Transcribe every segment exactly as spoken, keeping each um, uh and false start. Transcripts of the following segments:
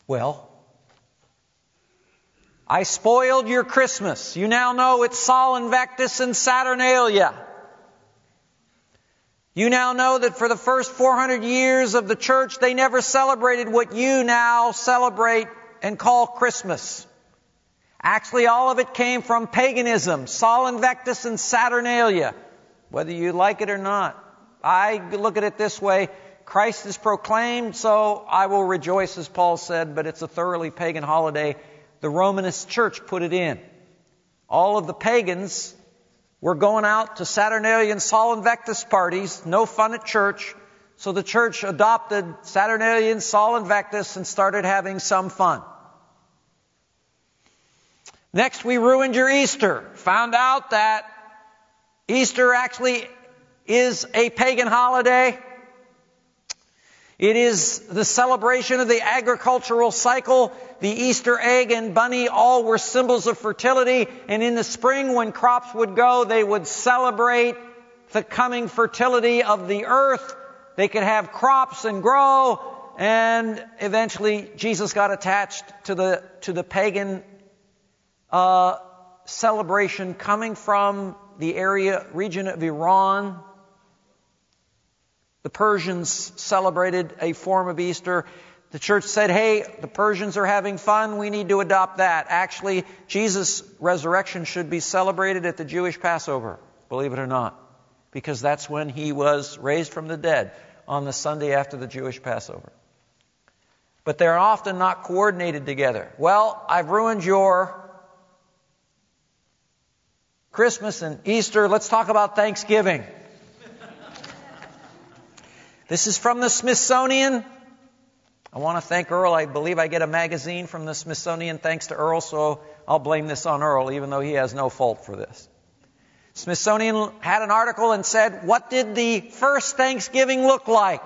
Well, I spoiled your Christmas. You now know it's Sol Invictus and Saturnalia. You now know that for the first four hundred years of the church, they never celebrated what you now celebrate and call Christmas. Actually, all of it came from paganism, Sol Invictus and Saturnalia, whether you like it or not. I look at it this way: Christ is proclaimed, so I will rejoice, as Paul said, but it's a thoroughly pagan holiday. The Romanist Church put it in. All of the pagans were going out to Saturnalia and Sol Invictus parties, no fun at church, so the church adopted Saturnalia and Sol Invictus and started having some fun. Next, we ruined your Easter. Found out that Easter actually is a pagan holiday. It is the celebration of the agricultural cycle. The Easter egg and bunny all were symbols of fertility. And in the spring, when crops would go, they would celebrate the coming fertility of the earth. They could have crops and grow. And eventually, Jesus got attached to the, to the pagan uh, celebration coming from the area, region of Iran. The Persians celebrated a form of Easter. The church said, hey, the Persians are having fun. We need to adopt that. Actually, Jesus' resurrection should be celebrated at the Jewish Passover, believe it or not, because that's when he was raised from the dead, on the Sunday after the Jewish Passover. But they're often not coordinated together. Well, I've ruined your Christmas and Easter. Let's talk about Thanksgiving. This is from the Smithsonian. I want to thank Earl. I believe I get a magazine from the Smithsonian thanks to Earl, so I'll blame this on Earl, even though he has no fault for this. Smithsonian had an article and said, what did the first Thanksgiving look like?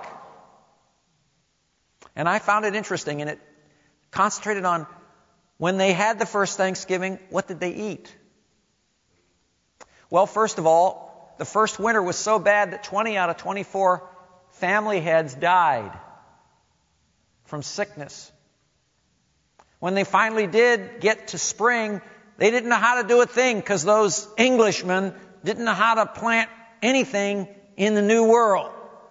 And I found it interesting, and it concentrated on when they had the first Thanksgiving, what did they eat? Well, first of all, the first winter was so bad that twenty out of twenty-four family heads died from sickness. When they finally did get to spring, they didn't know how to do a thing because those Englishmen didn't know how to plant anything in the New World.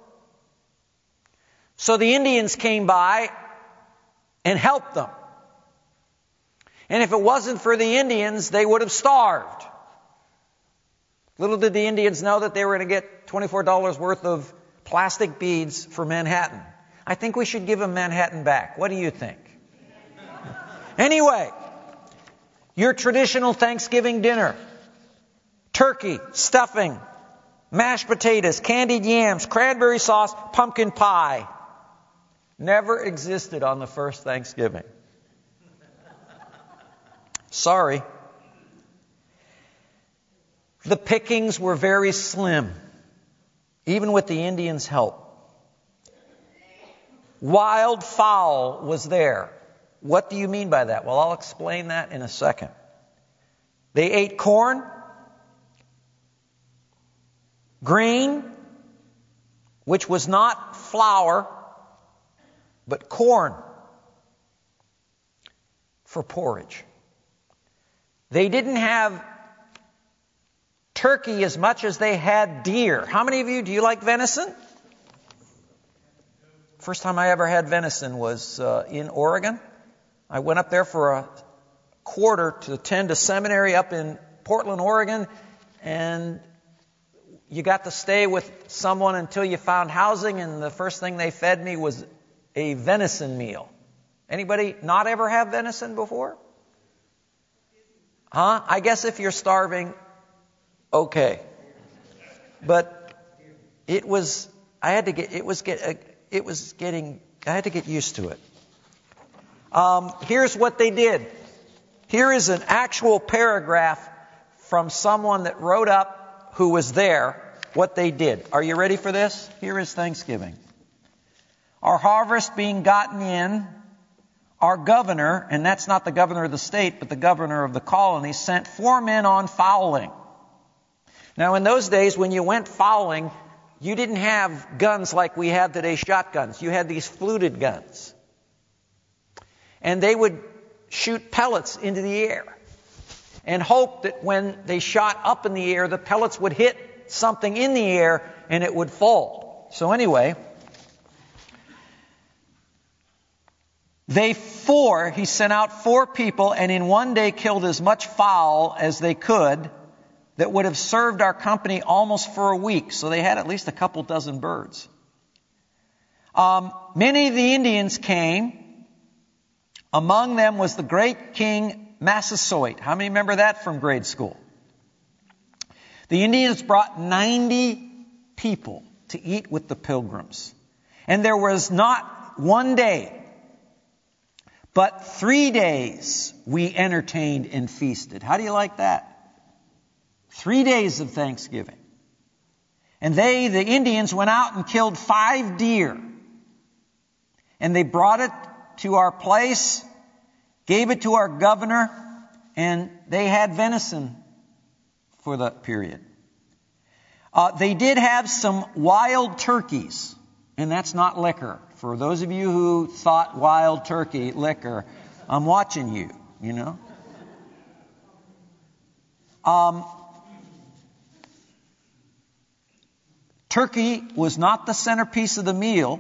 So the Indians came by and helped them. And if it wasn't for the Indians, they would have starved. Little did the Indians know that they were going to get twenty-four dollars worth of plastic beads for Manhattan. I think we should give them Manhattan back. What do you think? Anyway, your traditional Thanksgiving dinner: turkey, stuffing, mashed potatoes, candied yams, cranberry sauce, pumpkin pie. Never existed on the first Thanksgiving. Sorry. The pickings were very slim, even with the Indians' help. Wild fowl was there. What do you mean by that? Well, I'll explain that in a second. They ate corn, grain, which was not flour, but corn, for porridge. They didn't have turkey as much as they had deer. How many of you, do you like venison? First time I ever had venison was uh, in Oregon. I went up there for a quarter to attend a seminary up in Portland, Oregon, and you got to stay with someone until you found housing, and the first thing they fed me was a venison meal. Anybody not ever have venison before? Huh? I guess if you're starving, okay. But it was, I had to get, it was get, it was getting, I had to get used to it. Um, here's what they did. Here is an actual paragraph from someone that wrote up, who was there, what they did. Are you ready for this? Here is Thanksgiving. Our harvest being gotten in, our governor, and that's not the governor of the state, but the governor of the colony, sent four men on fowling. Now, in those days, when you went fowling, you didn't have guns like we have today, shotguns. You had these fluted guns. and they would shoot pellets into the air and hope that when they shot up in the air, the pellets would hit something in the air and it would fall. So anyway, they four, he sent out four people, and in one day killed as much fowl as they could that would have served our company almost for a week. So they had at least a couple dozen birds. Um, many of the Indians came. Among them was the great king Massasoit. How many remember that from grade school? The Indians brought ninety people to eat with the pilgrims. And there was not one day, but three days we entertained and feasted. How do you like that? Three days of Thanksgiving. And they, the Indians, went out and killed five deer. And they brought it to our place, gave it to our governor, and they had venison for that period. Uh, they did have some wild turkeys, and that's not liquor. For those of you who thought wild turkey, liquor, I'm watching you, you know. Um, turkey was not the centerpiece of the meal.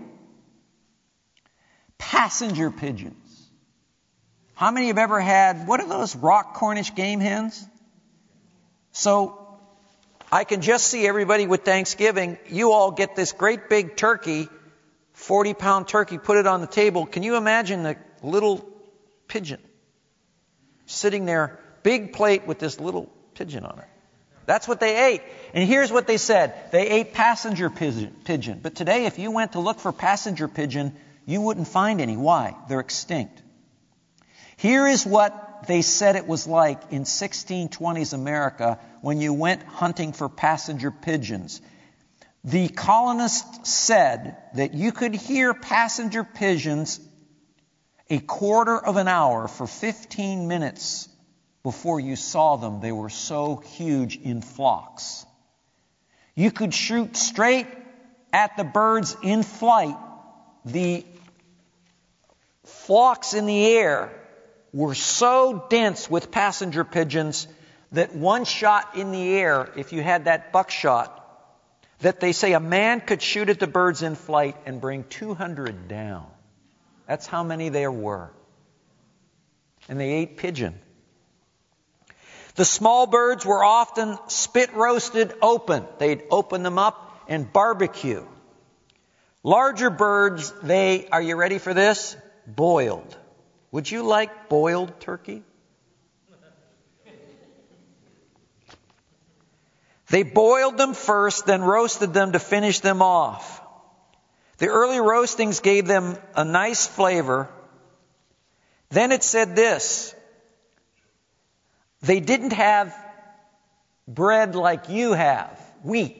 Passenger pigeons. How many have ever had, what are those rock Cornish game hens? So I can just see everybody with Thanksgiving, you all get this great big turkey, forty pound turkey, put it on the table. Can you imagine the little pigeon sitting there, big plate with this little pigeon on it? That's what they ate. And here's what they said. They ate passenger pigeon. But today, if you went to look for passenger pigeon, you wouldn't find any. Why? They're extinct. Here is what they said it was like in sixteen twenties America when you went hunting for passenger pigeons. The colonists said that you could hear passenger pigeons a quarter of an hour for fifteen minutes before you saw them. They were so huge in flocks. You could shoot straight at the birds in flight. The flocks in the air were so dense with passenger pigeons that one shot in the air, if you had that buckshot, that they say a man could shoot at the birds in flight and bring two hundred down. That's how many there were. And they ate pigeon. The small birds were often spit roasted open. They'd open them up and barbecue. Larger birds, they, are you ready for this? Boiled. Would you like boiled turkey? They boiled them first, then roasted them to finish them off. The early roastings gave them a nice flavor. Then it said this. They didn't have bread like you have, wheat.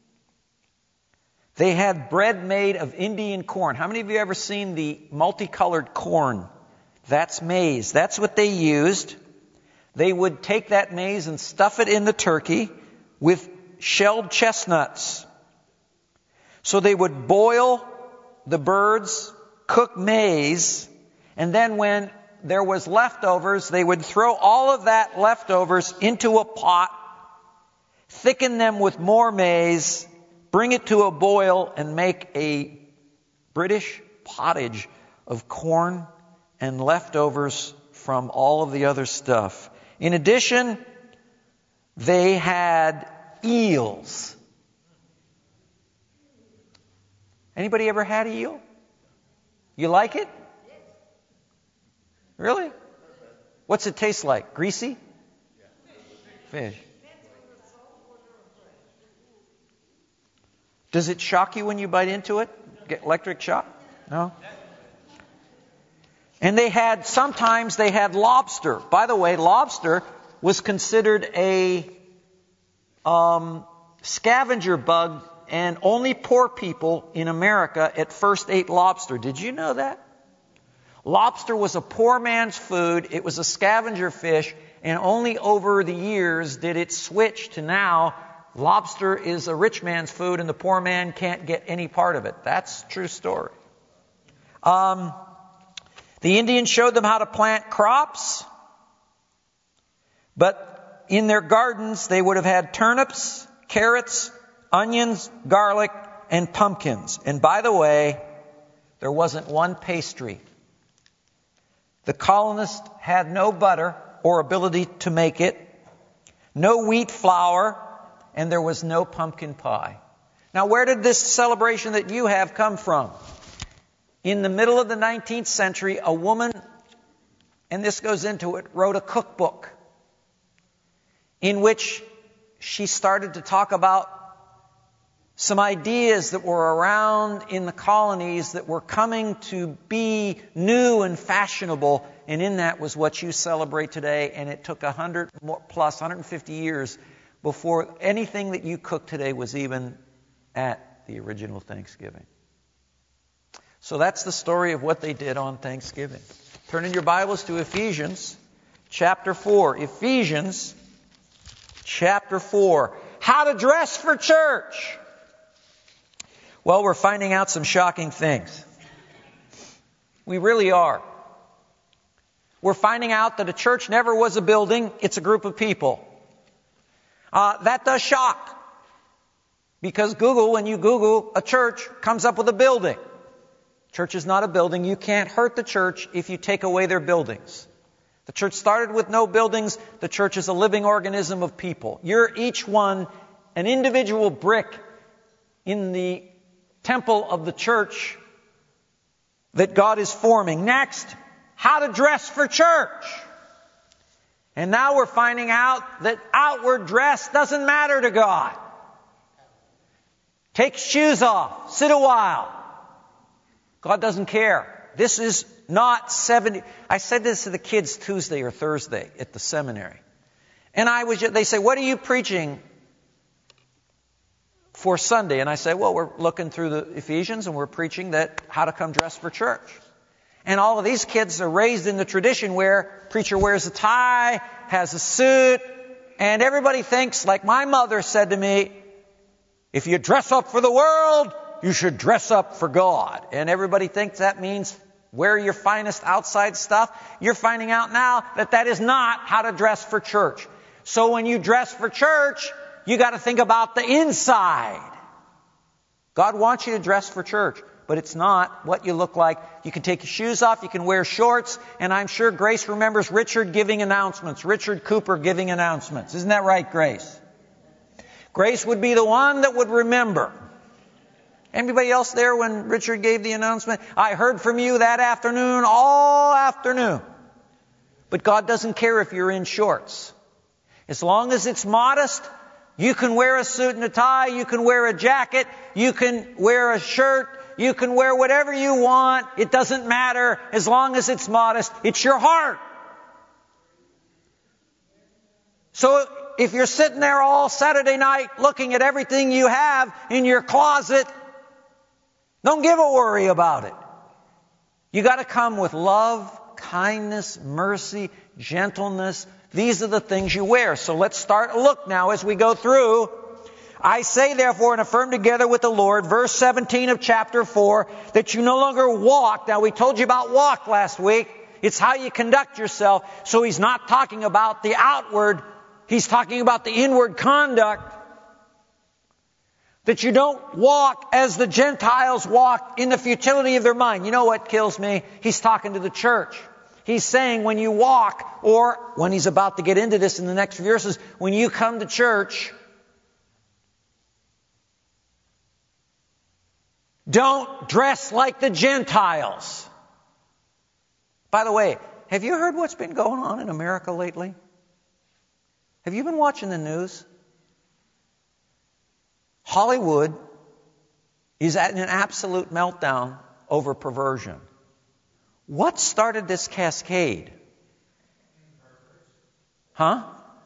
They had bread made of Indian corn. How many of you ever seen the multicolored corn? That's maize. That's what they used. They would take that maize and stuff it in the turkey with shelled chestnuts. So they would boil the birds, cook maize, and then when there was leftovers, they would throw all of that leftovers into a pot, thicken them with more maize, bring it to a boil, and make a British pottage of corn and leftovers from all of the other stuff. In addition, they had eels. Anybody ever had eel? You like it? Really? What's it taste like? Greasy? Fish. Does it shock you when you bite into it? Get electric shock? No? And they had, sometimes they had lobster. By the way, lobster was considered a um, scavenger bug, and only poor people in America at first ate lobster. Did you know that? Lobster was a poor man's food. It was a scavenger fish, and only over the years did it switch to now lobster is a rich man's food and the poor man can't get any part of it. That's a true story. Um, The Indians showed them how to plant crops, but in their gardens they would have had turnips, carrots, onions, garlic, and pumpkins. And by the way, there wasn't one pastry. The colonists had no butter or ability to make it, no wheat flour, and there was no pumpkin pie. Now, where did this celebration that you have come from? In the middle of the nineteenth century, a woman, and this goes into it, wrote a cookbook in which she started to talk about some ideas that were around in the colonies that were coming to be new and fashionable, and in that was what you celebrate today. And it took one hundred plus, one hundred fifty years before anything that you cook today was even at the original Thanksgiving. So that's the story of what they did on Thanksgiving. Turn in your Bibles to Ephesians chapter four. Ephesians chapter four. How to dress for church. Well, we're finding out some shocking things. We really are. We're finding out that a church never was a building. It's a group of people. Uh, that does shock. Because Google, when you Google a church, comes up with a building. Church is not a building. You can't hurt the church if you take away their buildings. The church started with no buildings. The church is a living organism of people. You're each one an individual brick in the temple of the church that God is forming. Next, how to dress for church. And now we're finding out that outward dress doesn't matter to God. Take shoes off. Sit a while. God doesn't care. This is not seventy. I said this to the kids Tuesday or Thursday at the seminary. And I was, they say, what are you preaching for Sunday? And I say, well, we're looking through the Ephesians and we're preaching that how to come dressed for church. And all of these kids are raised in the tradition where preacher wears a tie, has a suit, and everybody thinks, like my mother said to me, if you dress up for the world, you should dress up for God. And everybody thinks that means wear your finest outside stuff. You're finding out now that that is not how to dress for church. So when you dress for church, you got to think about the inside. God wants you to dress for church, but it's not what you look like. You can take your shoes off, you can wear shorts, and I'm sure Grace remembers Richard giving announcements, Richard Cooper giving announcements. Isn't that right, Grace? Grace would be the one that would remember. Anybody else there when Richard gave the announcement? I heard from you that afternoon, all afternoon. But God doesn't care if you're in shorts. As long as it's modest, you can wear a suit and a tie, you can wear a jacket, you can wear a shirt, you can wear whatever you want. It doesn't matter as long as it's modest. It's your heart. So if you're sitting there all Saturday night looking at everything you have in your closet, don't give a worry about it. You got to come with love, kindness, mercy, gentleness. These are the things you wear. So let's start a look now as we go through. I say therefore and affirm together with the Lord, verse seventeen of chapter four, that you no longer walk. Now we told you about walk last week. It's how you conduct yourself. So he's not talking about the outward. He's talking about the inward conduct. That you don't walk as the Gentiles walk in the futility of their mind. You know what kills me? He's talking to the church. He's saying when you walk, or when he's about to get into this in the next few verses, when you come to church, don't dress like the Gentiles. By the way, have you heard what's been going on in America lately? Have you been watching the news? Hollywood is at an absolute meltdown over perversion. What started this cascade? Huh?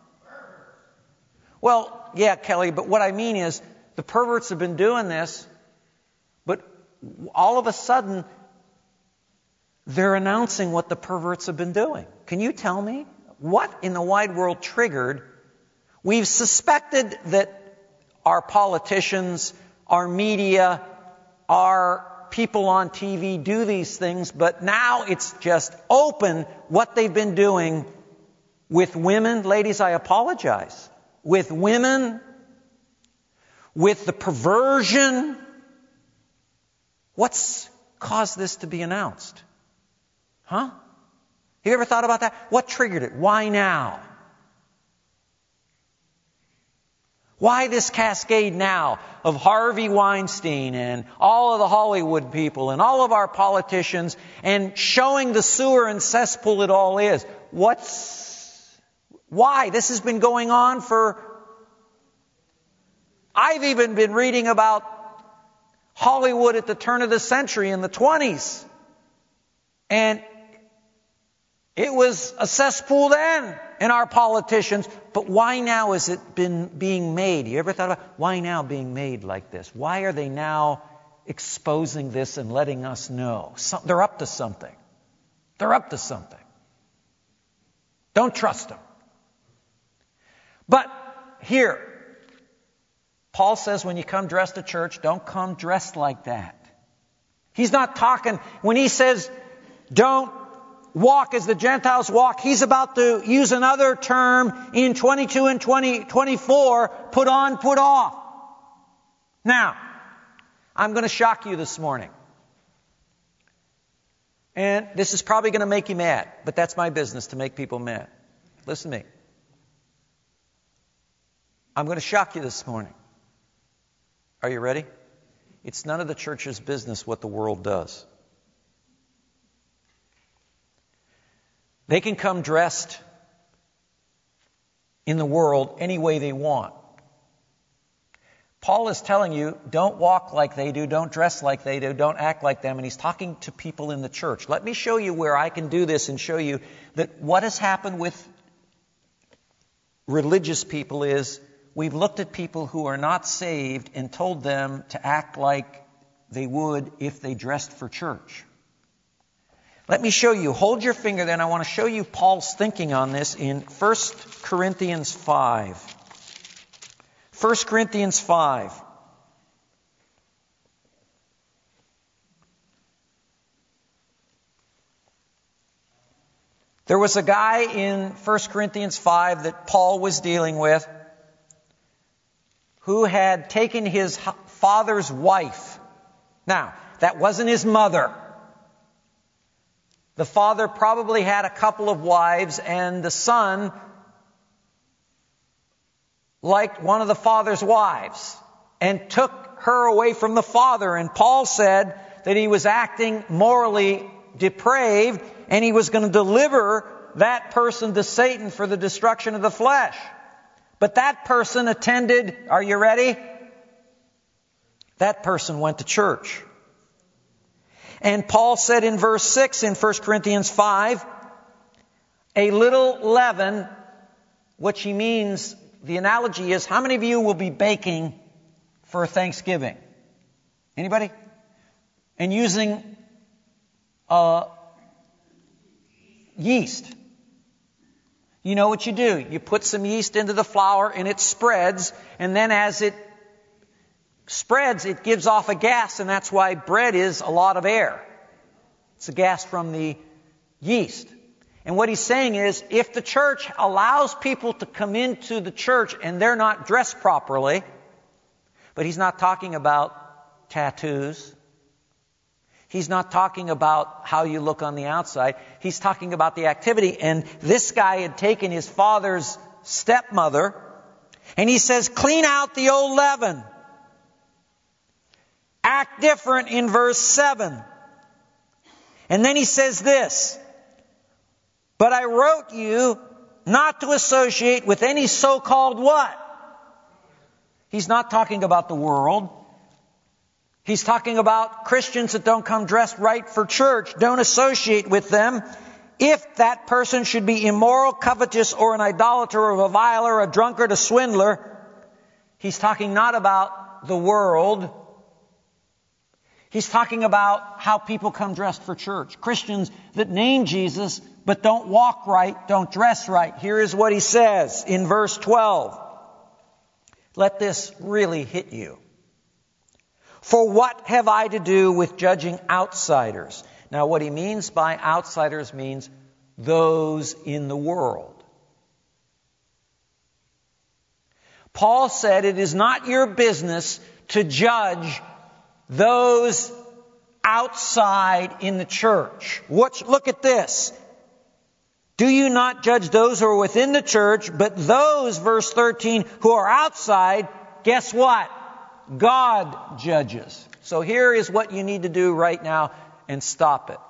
Well, yeah, Kelly, but what I mean is the perverts have been doing this, but all of a sudden they're announcing what the perverts have been doing. Can you tell me what in the wide world triggered? We've suspected that our politicians, our media, our people on T V do these things, but now it's just open what they've been doing with women. Ladies, I apologize. With women, with the perversion. What's caused this to be announced? Huh? You ever thought about that? What triggered it? Why now? Why this cascade now of Harvey Weinstein and all of the Hollywood people and all of our politicians and showing the sewer and cesspool it all is? What's, why? This has been going on for, I've even been reading about Hollywood at the turn of the century in the twenties. And it was a cesspool then in our politicians. But why now has it been being made? You ever thought about why now being made like this? Why are they now exposing this and letting us know? So, they're up to something. They're up to something. Don't trust them. But here, Paul says when you come dressed to church, don't come dressed like that. He's not talking, when he says don't walk as the Gentiles walk, he's about to use another term in twenty-two and twenty, twenty-four, put on, put off. Now, I'm going to shock you this morning. And this is probably going to make you mad, but that's my business, to make people mad. Listen to me. I'm going to shock you this morning. Are you ready? It's none of the church's business what the world does. They can come dressed in the world any way they want. Paul is telling you, don't walk like they do, don't dress like they do, don't act like them. And he's talking to people in the church. Let me show you where I can do this and show you that what has happened with religious people is we've looked at people who are not saved and told them to act like they would if they dressed for church. Let me show you. Hold your finger there, and I want to show you Paul's thinking on this in First Corinthians five. First Corinthians five. There was a guy in First Corinthians five that Paul was dealing with who had taken his father's wife. Now, that wasn't his mother. The father probably had a couple of wives, and the son liked one of the father's wives and took her away from the father. And Paul said that he was acting morally depraved, and he was going to deliver that person to Satan for the destruction of the flesh. But that person attended, are you ready? That person went to church. And Paul said in verse six in First Corinthians five, a little leaven, which he means, the analogy is, how many of you will be baking for Thanksgiving? Anybody? And using uh, yeast. You know what you do. You put some yeast into the flour and it spreads, and then as it spreads, it gives off a gas, and that's why bread is a lot of air. It's a gas from the yeast. And what he's saying is, if the church allows people to come into the church and they're not dressed properly, but he's not talking about tattoos. He's not talking about how you look on the outside. He's talking about the activity. And this guy had taken his father's stepmother, and he says, clean out the old leaven. Act different in verse seven. And then he says this, but I wrote you not to associate with any so-called what? He's not talking about the world. He's talking about Christians that don't come dressed right for church. Don't associate with them. If that person should be immoral, covetous, or an idolater, or a reviler, a drunkard, a swindler. He's talking not about the world. He's talking about how people come dressed for church. Christians that name Jesus but don't walk right, don't dress right. Here is what he says in verse twelve. Let this really hit you. For what have I to do with judging outsiders? Now, what he means by outsiders means those in the world. Paul said it is not your business to judge those outside in the church. Watch, look at this. Do you not judge those who are within the church, but those, verse thirteen, who are outside, guess what? God judges. So here is what you need to do right now and stop it.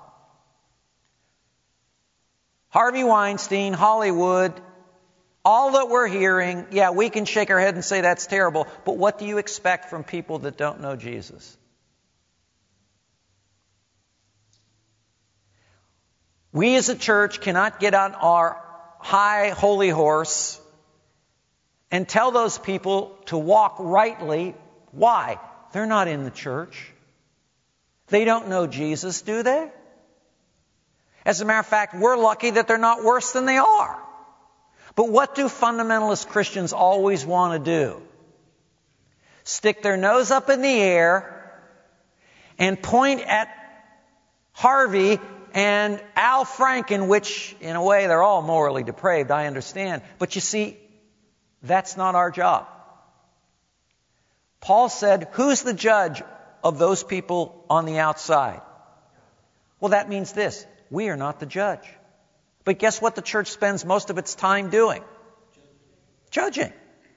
Harvey Weinstein, Hollywood, all that we're hearing, yeah, we can shake our head and say that's terrible, but what do you expect from people that don't know Jesus? We as a church cannot get on our high holy horse and tell those people to walk rightly. Why? They're not in the church. They don't know Jesus, do they? As a matter of fact, we're lucky that they're not worse than they are. But what do fundamentalist Christians always want to do? Stick their nose up in the air and point at Harvey and Al Franken, which in a way they're all morally depraved, I understand. But you see, that's not our job. Paul said, who's the judge of those people on the outside? Well, that means this. We are not the judge. But guess what the church spends most of its time doing? Judging.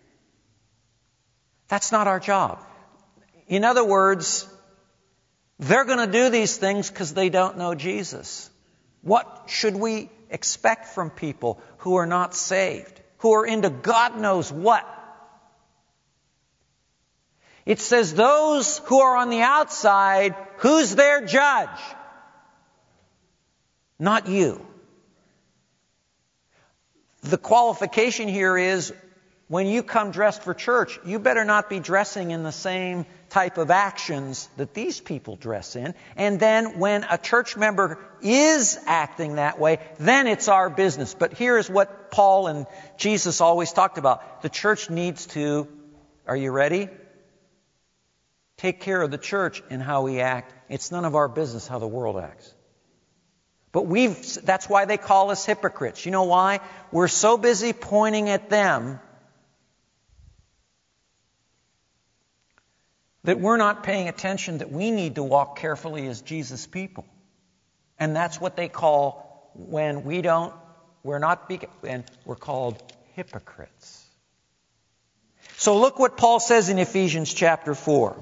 That's not our job. In other words, they're going to do these things because they don't know Jesus. What should we expect from people who are not saved, who are into God knows what? It says those who are on the outside, who's their judge? Not you. The qualification here is when you come dressed for church, you better not be dressing in the same type of actions that these people dress in. And then when a church member is acting that way, then it's our business. But here is what Paul and Jesus always talked about. The church needs to, are you ready? Take care of the church and how we act. It's none of our business how the world acts. But we've, that's why they call us hypocrites. You know why? We're so busy pointing at them that we're not paying attention that we need to walk carefully as Jesus' people. And that's what they call when we don't, we're not, and we're called hypocrites. So look what Paul says in Ephesians chapter four.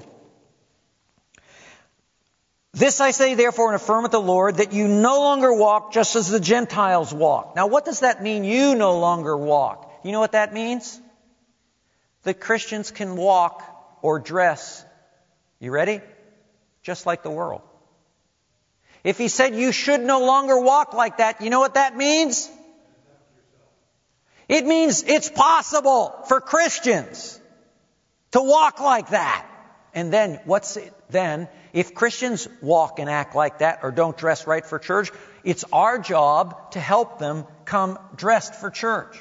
This I say, therefore, and affirm with the Lord, that you no longer walk just as the Gentiles walk. Now, what does that mean, you no longer walk? You know what that means? That Christians can walk or dress, you ready? Just like the world. If he said you should no longer walk like that, you know what that means? It means it's possible for Christians to walk like that. And then, what's it then? If Christians walk and act like that or don't dress right for church, it's our job to help them come dressed for church.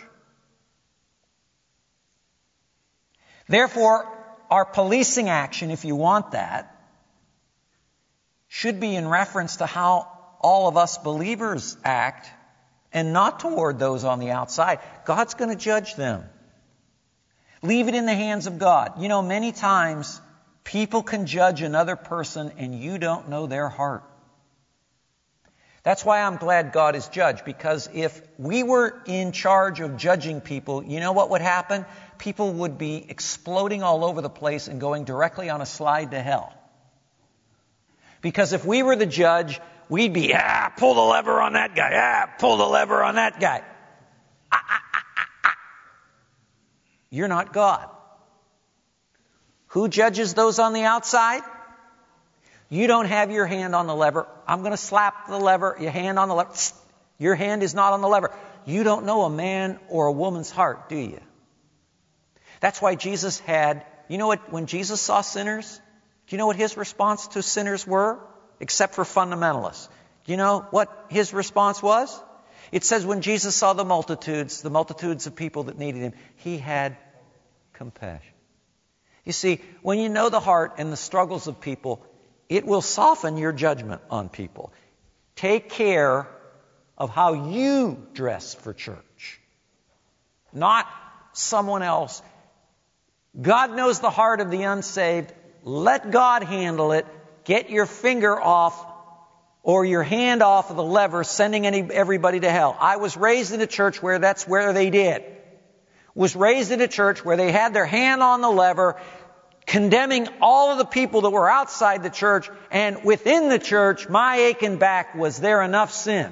Therefore, our policing action, if you want that, should be in reference to how all of us believers act and not toward those on the outside. God's going to judge them. Leave it in the hands of God. You know, many times people can judge another person and you don't know their heart. That's why I'm glad God is judge, because if we were in charge of judging people, you know what would happen? People would be exploding all over the place and going directly on a slide to hell. Because if we were the judge, we'd be, ah, pull the lever on that guy, ah, pull the lever on that guy. Ah, ah, ah, ah, ah. You're not God. Who judges those on the outside? You don't have your hand on the lever. I'm going to slap the lever, your hand on the lever. Your hand is not on the lever. You don't know a man or a woman's heart, do you? That's why Jesus had, you know what, when Jesus saw sinners, do you know what his response to sinners were? Except for fundamentalists. Do you know what his response was? It says when Jesus saw the multitudes, the multitudes of people that needed him, he had compassion. You see, when you know the heart and the struggles of people, it will soften your judgment on people. Take care of how you dress for church, not someone else. God knows the heart of the unsaved. Let God handle it. Get your finger off or your hand off of the lever, sending any, everybody to hell. I was raised in a church where that's where they did. Was raised in a church where they had their hand on the lever, condemning all of the people that were outside the church, and within the church, my aching back, was there enough sin?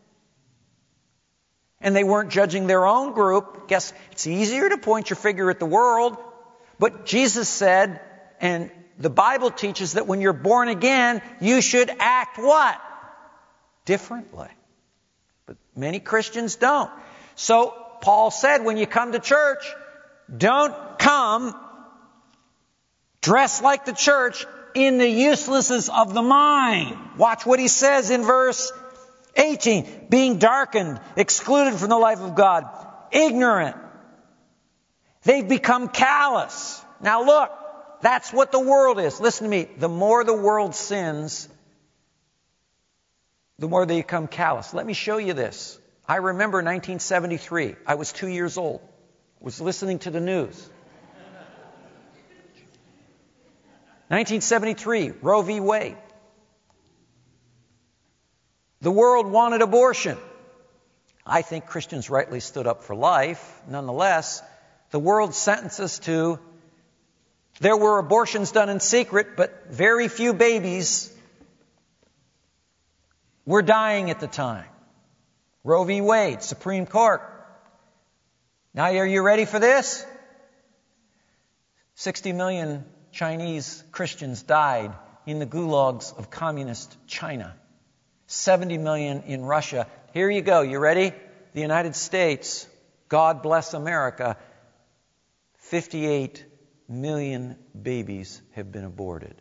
And they weren't judging their own group. Guess it's easier to point your finger at the world. But Jesus said, and the Bible teaches, that when you're born again, you should act what? Differently. But many Christians don't. So Paul said, when you come to church, don't come dressed like the church in the uselessness of the mind. Watch what he says in verse eighteen. Being darkened, excluded from the life of God, ignorant. They've become callous. Now look, that's what the world is. Listen to me. The more the world sins, the more they become callous. Let me show you this. I remember nineteen seventy-three. I was two years old. I was listening to the news. nineteen seventy-three, Roe v. Wade. The world wanted abortion. I think Christians rightly stood up for life. Nonetheless, the world sentenced us to, there were abortions done in secret, but very few babies were dying at the time. Roe v. Wade, Supreme Court. Now, are you ready for this? sixty million Chinese Christians died in the gulags of communist China. seventy million in Russia. Here you go. You ready? The United States, God bless America, fifty-eight million babies have been aborted.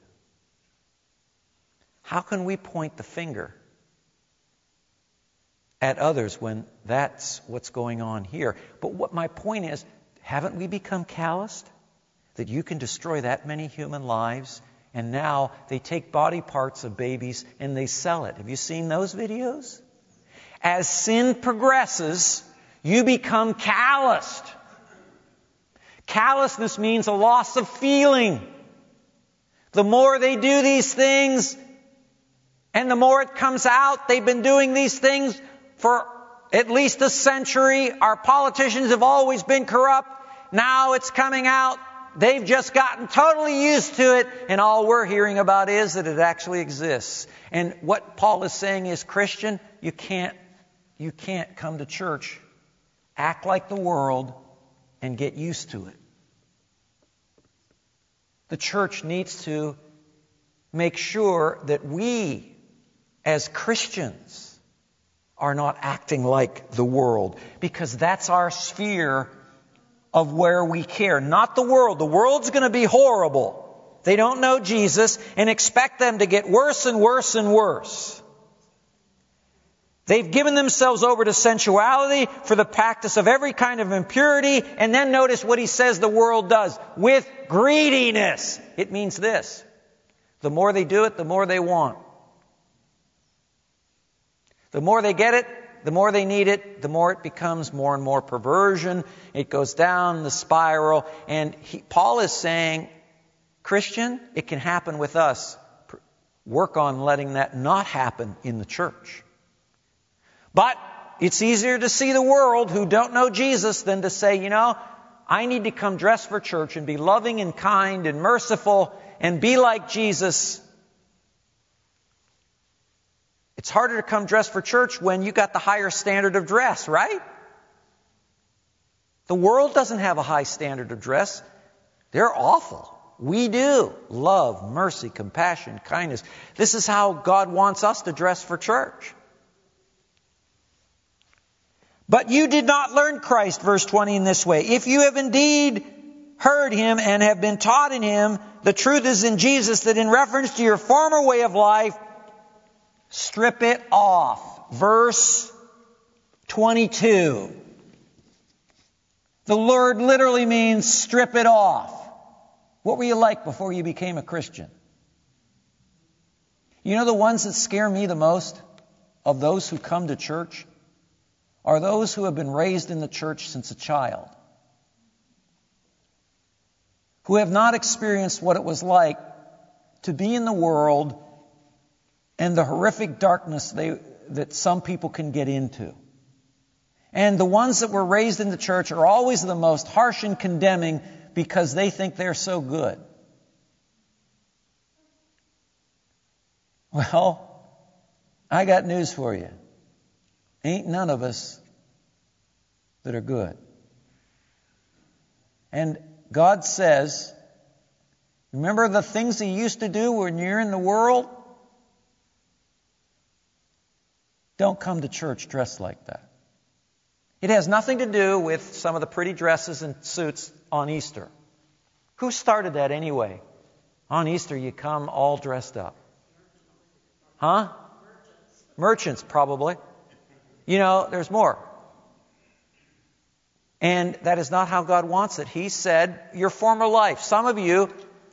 How can we point the finger at others when that's what's going on here? But what my point is, haven't we become calloused? That you can destroy that many human lives, and now they take body parts of babies and they sell it. Have you seen those videos? As sin progresses, you become calloused. Callousness means a loss of feeling. The more they do these things, and the more it comes out, they've been doing these things for at least a century. Our politicians have always been corrupt. Now it's coming out. They've just gotten totally used to it, and all we're hearing about is that it actually exists. And what Paul is saying is, Christian, you can't, you can't come to church, act like the world, and get used to it. The church needs to make sure that we, as Christians, are not acting like the world, because that's our sphere of where we care. Not the world. The world's going to be horrible. They don't know Jesus, and expect them to get worse and worse and worse. They've given themselves over to sensuality, for the practice of every kind of impurity, and then notice what he says the world does. With greediness. It means this. The more they do it, the more they want. The more they get it, the more they need it, the more it becomes more and more perversion. It goes down the spiral. And he, Paul is saying, Christian, it can happen with us. Work on letting that not happen in the church. But it's easier to see the world who don't know Jesus than to say, you know, I need to come dressed for church and be loving and kind and merciful and be like Jesus. It's harder to come dressed for church when you got the higher standard of dress, right? The world doesn't have a high standard of dress. They're awful. We do. Love, mercy, compassion, kindness. This is how God wants us to dress for church. But you did not learn Christ, verse twenty, in this way. If you have indeed heard him and have been taught in him, the truth is in Jesus, that in reference to your former way of life, strip it off. Verse twenty-two. The word literally means strip it off. What were you like before you became a Christian? You know the ones that scare me the most of those who come to church are those who have been raised in the church since a child, who have not experienced what it was like to be in the world and the horrific darkness they, that some people can get into. And the ones that were raised in the church are always the most harsh and condemning because they think they're so good. Well, I got news for you. Ain't none of us that are good. And God says, remember the things He used to do when you're in the world? Don't come to church dressed like that. It has nothing to do with some of the pretty dresses and suits on Easter. Who started that anyway? On Easter you come all dressed up. Huh? Merchants. Merchants, probably. You know, there's more. And that is not how God wants it. He said, your former life. Some of you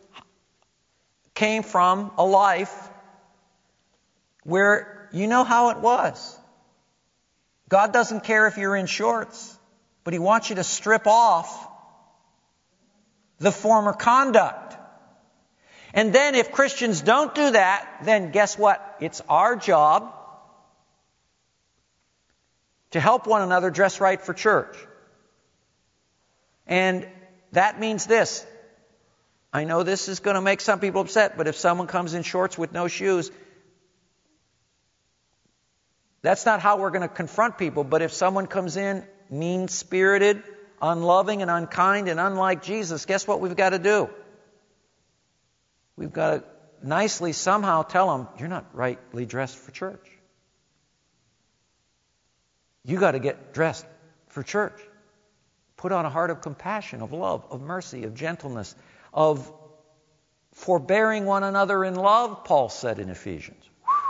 came from a life where you know how it was. God doesn't care if you're in shorts, but He wants you to strip off the former conduct. And then if Christians don't do that, then guess what? It's our job to help one another dress right for church. And that means this. I know this is going to make some people upset, but if someone comes in shorts with no shoes, that's not how we're going to confront people. But if someone comes in mean-spirited, unloving and unkind and unlike Jesus, guess what we've got to do? We've got to nicely somehow tell them, you're not rightly dressed for church. You got to get dressed for church. Put on a heart of compassion, of love, of mercy, of gentleness, of forbearing one another in love, Paul said in Ephesians.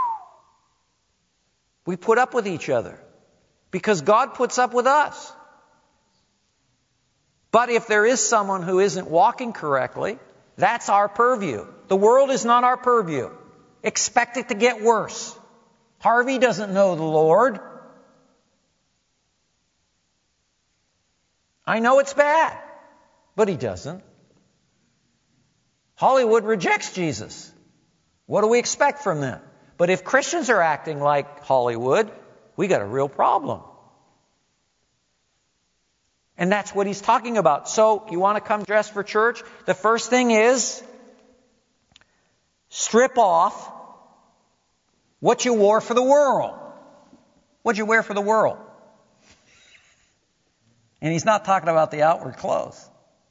We put up with each other because God puts up with us. But if there is someone who isn't walking correctly, that's our purview. The world is not our purview. Expect it to get worse. Harvey doesn't know the Lord. I know it's bad, but he doesn't. Hollywood rejects Jesus. What do we expect from them? But if Christians are acting like Hollywood, we got a real problem. And that's what he's talking about. So, you want to come dressed for church? The first thing is, strip off what you wore for the world. What'd you wear for the world? And he's not talking about the outward clothes.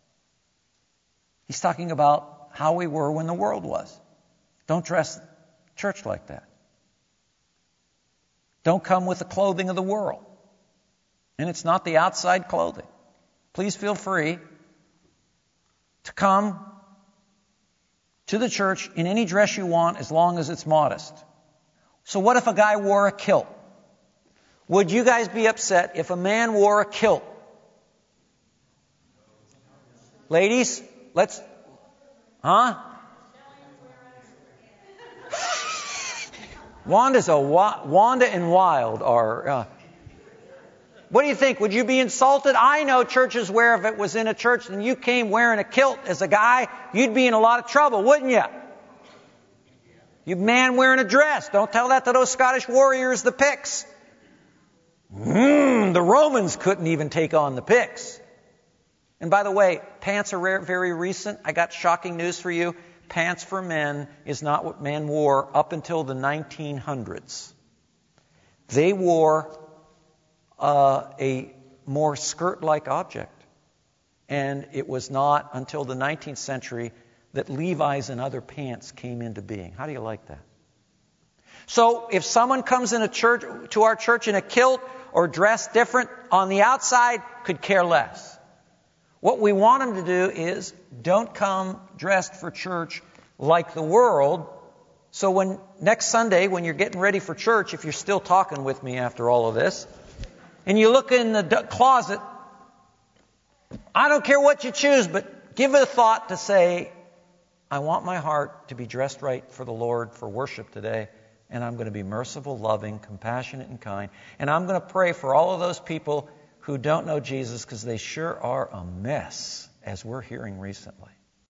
He's talking about how we were when the world was. Don't dress church like that. Don't come with the clothing of the world. And it's not the outside clothing. Please feel free to come to the church in any dress you want as long as it's modest. So what if a guy wore a kilt? Would you guys be upset if a man wore a kilt? Ladies, let's... Huh? Wanda's a... Wanda and Wild are... Uh, what do you think? Would you be insulted? I know churches where if it was in a church and you came wearing a kilt as a guy, you'd be in a lot of trouble, wouldn't you? You man wearing a dress. Don't tell that to those Scottish warriors, the Picts. Mm, the Romans couldn't even take on the Picts. And by the way, pants are rare, very recent. I got shocking news for you. Pants for men is not what men wore up until the nineteen hundreds. They wore uh, a more skirt-like object. And it was not until the nineteenth century that Levi's and other pants came into being. How do you like that? So if someone comes in a church to our church in a kilt or dressed different on the outside, could care less. What we want them to do is don't come dressed for church like the world. So when next Sunday, when you're getting ready for church, if you're still talking with me after all of this, and you look in the d- closet, I don't care what you choose, but give it a thought to say, I want my heart to be dressed right for the Lord for worship today, and I'm going to be merciful, loving, compassionate, and kind. And I'm going to pray for all of those people who don't know Jesus, because they sure are a mess, as we're hearing recently.